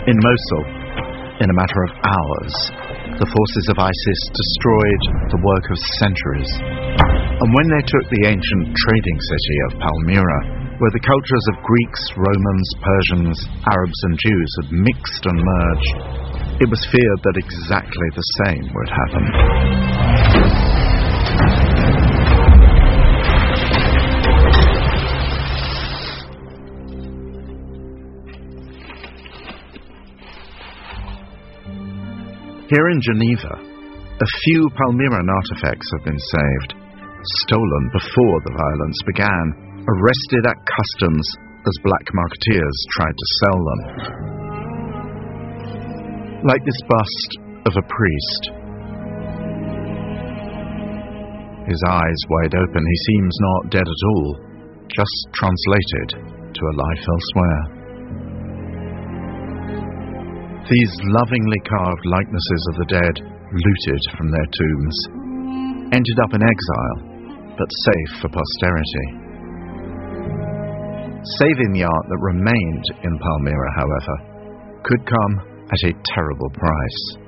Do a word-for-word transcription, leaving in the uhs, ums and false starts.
In Mosul, in a matter of hours, the forces of ISIS destroyed the work of centuries. And when they took the ancient trading city of Palmyra, where the cultures of Greeks, Romans, Persians, Arabs and Jews had mixed and merged, it was feared that exactly the same would happen. Here in Geneva, a few Palmyran artifacts have been saved, stolen before the violence began, arrested at customs as black marketeers tried to sell them. Like this bust of a priest. His eyes wide open, he seems not dead at all, just translated to a life elsewhere. These lovingly carved likenesses of the dead, looted from their tombs, ended up in exile, but safe for posterity. Saving the art that remained in Palmyra, however, could come at a terrible price.